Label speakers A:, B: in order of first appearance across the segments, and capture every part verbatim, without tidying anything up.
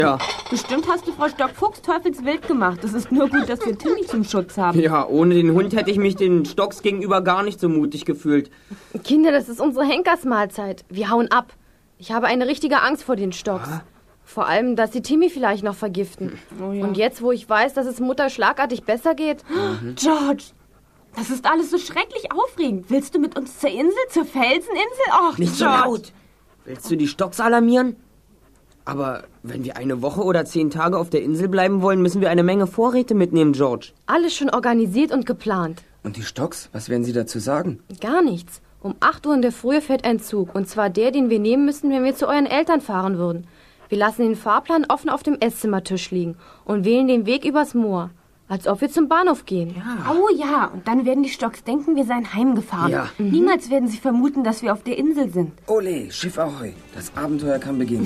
A: Ja.
B: Bestimmt hast du Frau Stockfuchs teufelswild gemacht. Es ist nur gut, dass wir Timmy zum Schutz haben.
A: Ja, ohne den Hund hätte ich mich den Stocks gegenüber gar nicht so mutig gefühlt.
C: Kinder, das ist unsere Henkersmahlzeit. Wir hauen ab. Ich habe eine richtige Angst vor den Stocks. Ah. Vor allem, dass sie Timmy vielleicht noch vergiften. Oh ja. Und jetzt, wo ich weiß, dass es Mutter schlagartig besser geht...
B: Mhm. George, das ist alles so schrecklich aufregend. Willst du mit uns zur Insel, zur Felseninsel? Ach,
A: nicht so laut. Willst du die Stocks alarmieren? Aber wenn wir eine Woche oder zehn Tage auf der Insel bleiben wollen, müssen wir eine Menge Vorräte mitnehmen, George.
C: Alles schon organisiert und geplant.
D: Und die Stocks? Was werden sie dazu sagen?
C: Gar nichts. Um acht Uhr in der Frühe fährt ein Zug. Und zwar der, den wir nehmen müssen, wenn wir zu euren Eltern fahren würden. Wir lassen den Fahrplan offen auf dem Esszimmertisch liegen und wählen den Weg übers Moor. Als ob wir zum Bahnhof gehen.
B: Ja. Oh ja, und dann werden die Stocks denken, wir seien heimgefahren.
A: Ja.
B: Mhm. Niemals werden sie vermuten, dass wir auf der Insel sind.
D: Ole, Schiff Ahoi. Das Abenteuer kann beginnen.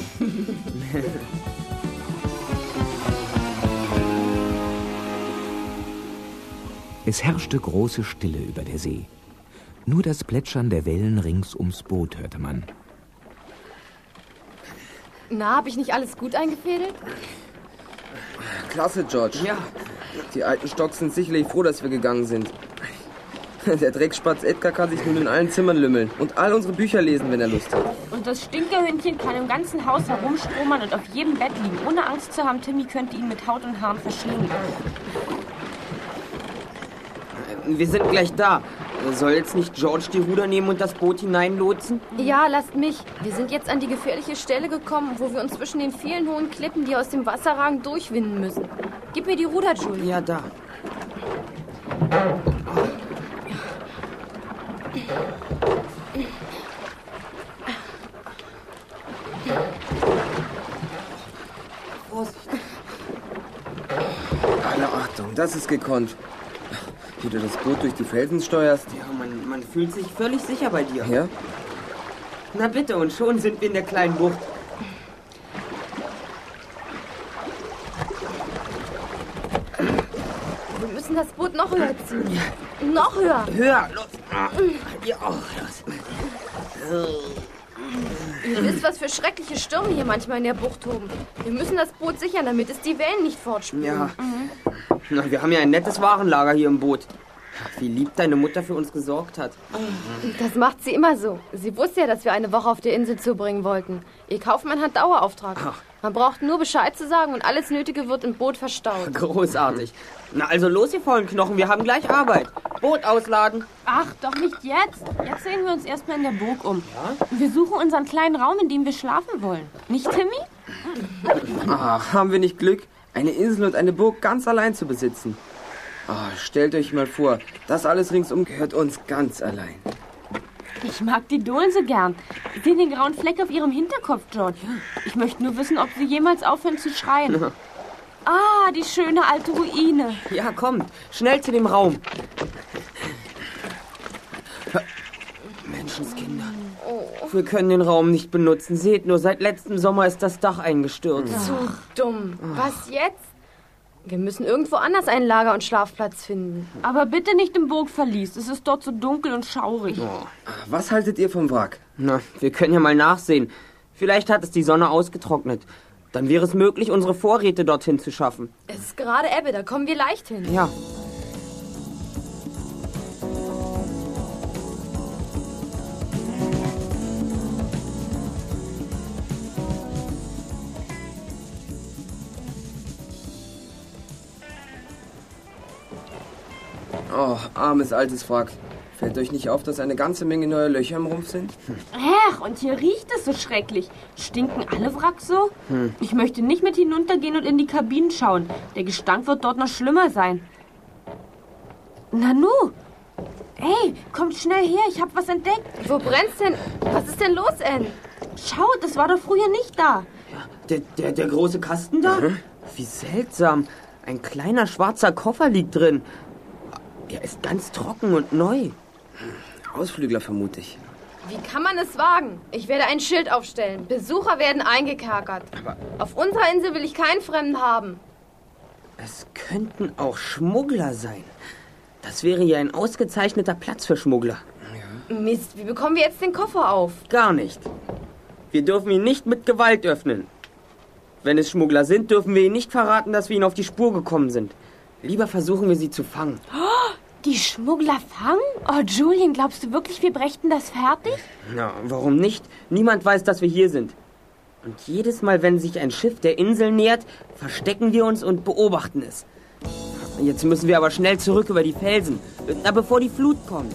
E: Es herrschte große Stille über der See. Nur das Plätschern der Wellen rings ums Boot hörte man.
C: Na, habe ich nicht alles gut eingefädelt?
D: Klasse, George.
A: Ja.
D: Die alten Stocks sind sicherlich froh, dass wir gegangen sind. Der Dreckspatz Edgar kann sich nun in allen Zimmern lümmeln und all unsere Bücher lesen, wenn er Lust hat.
B: Und das Stinkerhündchen kann im ganzen Haus herumstromern und auf jedem Bett liegen, ohne Angst zu haben, Timmy könnte ihn mit Haut und Haaren verschlingen.
A: Wir sind gleich da. Soll jetzt nicht George die Ruder nehmen und das Boot hineinlotsen?
C: Ja, lasst mich. Wir sind jetzt an die gefährliche Stelle gekommen, wo wir uns zwischen den vielen hohen Klippen, die aus dem Wasser ragen, durchwinden müssen. Gib mir die Ruder, Julie.
A: Ja, da.
D: Vorsicht. Alle Achtung, das ist gekonnt. Wie du das Boot durch die Felsen steuerst.
A: Ja, man, man fühlt sich völlig sicher bei dir.
D: Ja?
A: Na bitte, und schon sind wir in der kleinen Bucht.
C: Wir müssen das Boot noch höher ziehen. Ja. Noch höher.
A: Höher, los. Ja, oh, los.
C: Ihr wisst, was für schreckliche Stürme hier manchmal in der Bucht toben. Wir müssen das Boot sichern, damit es die Wellen nicht fortspülen.
A: Ja. Mhm. Na, wir haben ja ein nettes Warenlager hier im Boot. Wie lieb deine Mutter für uns gesorgt hat.
C: Das macht sie immer so. Sie wusste ja, dass wir eine Woche auf der Insel zubringen wollten. Ihr Kaufmann hat Dauerauftrag. Ach. Man braucht nur Bescheid zu sagen und alles Nötige wird im Boot verstaut.
A: Großartig. Na also los, ihr faulen Knochen, wir haben gleich Arbeit. Boot ausladen.
B: Ach, doch nicht jetzt. Jetzt sehen wir uns erstmal in der Burg um. Ja? Wir suchen unseren kleinen Raum, in dem wir schlafen wollen. Nicht, Timmy?
D: Ach, haben wir nicht Glück, eine Insel und eine Burg ganz allein zu besitzen. Oh, stellt euch mal vor, das alles ringsum gehört uns ganz allein.
B: Ich mag die Dohlen so gern. Sieh den grauen Fleck auf ihrem Hinterkopf, George. Ich möchte nur wissen, ob sie jemals aufhören zu schreien. Ah, die schöne alte Ruine.
A: Ja, kommt. Schnell zu dem Raum. Menschenskinder. Wir können den Raum nicht benutzen. Seht nur, seit letztem Sommer ist das Dach eingestürzt.
C: Zu dumm. Was jetzt? Wir müssen irgendwo anders einen Lager- und Schlafplatz finden.
B: Aber bitte nicht im Burgverlies. Es ist dort so dunkel und schaurig.
D: Oh. Was haltet ihr vom Wrack?
A: Na, wir können ja mal nachsehen. Vielleicht hat es die Sonne ausgetrocknet. Dann wäre es möglich, unsere Vorräte dorthin zu schaffen.
C: Es ist gerade Ebbe, da kommen wir leicht hin.
A: Ja.
D: Oh, armes altes Wrack. Fällt euch nicht auf, dass eine ganze Menge neue Löcher im Rumpf sind?
B: Ach, und hier riecht es so schrecklich. Stinken alle Wracks so? Hm. Ich möchte nicht mit hinuntergehen und in die Kabinen schauen. Der Gestank wird dort noch schlimmer sein. Nanu! Hey, kommt schnell her, ich hab was entdeckt.
C: Wo brennt's denn? Was ist denn los, Ann?
B: Schaut, das war doch früher nicht da.
A: Ja, der, der, der große Kasten da? Mhm. Wie seltsam. Ein kleiner schwarzer Koffer liegt drin. Er ist ganz trocken und neu.
D: Ausflügler vermute ich.
C: Wie kann man es wagen? Ich werde ein Schild aufstellen. Besucher werden eingekerkert. Aber auf unserer Insel will ich keinen Fremden haben.
A: Es könnten auch Schmuggler sein. Das wäre ja ein ausgezeichneter Platz für Schmuggler.
C: Ja. Mist, wie bekommen wir jetzt den Koffer auf?
A: Gar nicht. Wir dürfen ihn nicht mit Gewalt öffnen. Wenn es Schmuggler sind, dürfen wir ihnen nicht verraten, dass wir ihnen auf die Spur gekommen sind. Lieber versuchen wir sie zu fangen.
B: Oh, die Schmuggler fangen? Oh, Julian, glaubst du wirklich, wir brächten das fertig?
A: Na, warum nicht? Niemand weiß, dass wir hier sind. Und jedes Mal, wenn sich ein Schiff der Insel nähert, verstecken wir uns und beobachten es. Jetzt müssen wir aber schnell zurück über die Felsen, na, bevor die Flut kommt.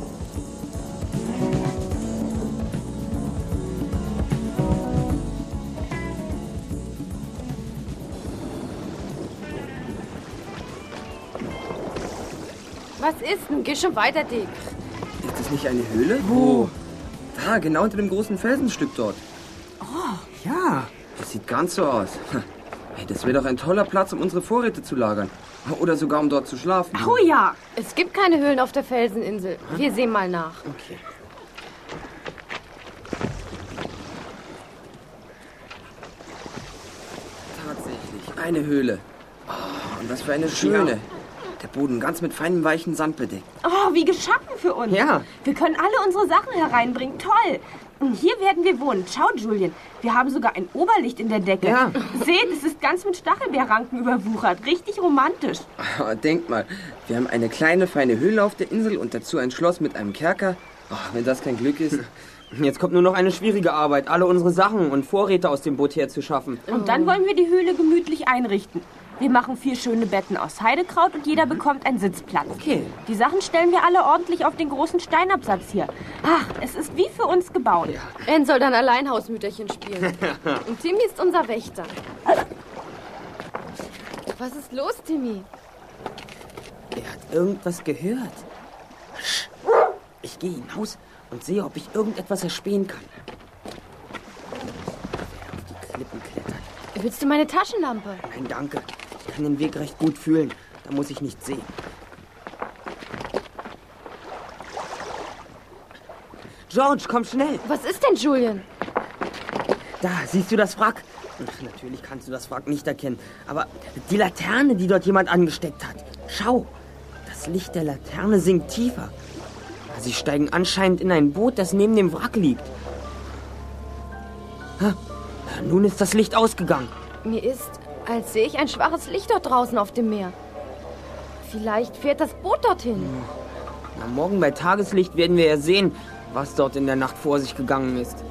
C: Was ist denn? Geh schon weiter, Dick.
D: Ist das nicht eine Höhle? Wo? Da, genau unter dem großen Felsenstück dort.
A: Ja.
D: Das sieht ganz so aus. Hey, das wäre doch ein toller Platz, um unsere Vorräte zu lagern. Oder sogar, um dort zu schlafen.
B: Oh ja.
C: Es gibt keine Höhlen auf der Felseninsel. Wir sehen mal nach.
A: Okay.
D: Tatsächlich, eine Höhle. Oh, und was für eine schöne. Der Boden ganz mit feinem, weichen Sand bedeckt.
B: Oh, wie geschaffen für uns.
A: Ja.
B: Wir können alle unsere Sachen hereinbringen. Toll. Und hier werden wir wohnen. Schau, Julian, wir haben sogar ein Oberlicht in der Decke.
A: Ja.
B: Seht, es ist ganz mit Stachelbeerranken überwuchert. Richtig romantisch.
D: Oh, denk mal, wir haben eine kleine, feine Höhle auf der Insel und dazu ein Schloss mit einem Kerker. Oh, wenn das kein Glück ist.
A: Jetzt kommt nur noch eine schwierige Arbeit, alle unsere Sachen und Vorräte aus dem Boot herzuschaffen.
B: Und dann wollen wir die Höhle gemütlich einrichten. Wir machen vier schöne Betten aus Heidekraut und jeder bekommt einen Sitzplatz.
A: Okay.
B: Die Sachen stellen wir alle ordentlich auf den großen Steinabsatz hier. Ach, es ist wie für uns gebaut.
A: Ja.
C: Ann soll dann Alleinhausmütterchen spielen. Und Timmy ist unser Wächter. Was ist los, Timmy?
A: Er hat irgendwas gehört. Sch. Ich gehe hinaus und sehe, ob ich irgendetwas erspähen kann. Auf die Klippen klettern.
C: Willst du meine Taschenlampe?
A: Nein, danke. Ich kann den Weg recht gut fühlen. Da muss ich nicht sehen. George, komm schnell.
C: Was ist denn, Julian?
A: Da, siehst du das Wrack? Ach, natürlich kannst du das Wrack nicht erkennen. Aber die Laterne, die dort jemand angesteckt hat. Schau, das Licht der Laterne sinkt tiefer. Sie steigen anscheinend in ein Boot, das neben dem Wrack liegt. Ha, nun ist das Licht ausgegangen.
C: Mir ist, als sehe ich ein schwaches Licht dort draußen auf dem Meer. Vielleicht fährt das Boot dorthin.
A: Na, morgen bei Tageslicht werden wir ja sehen, was dort in der Nacht vor sich gegangen ist.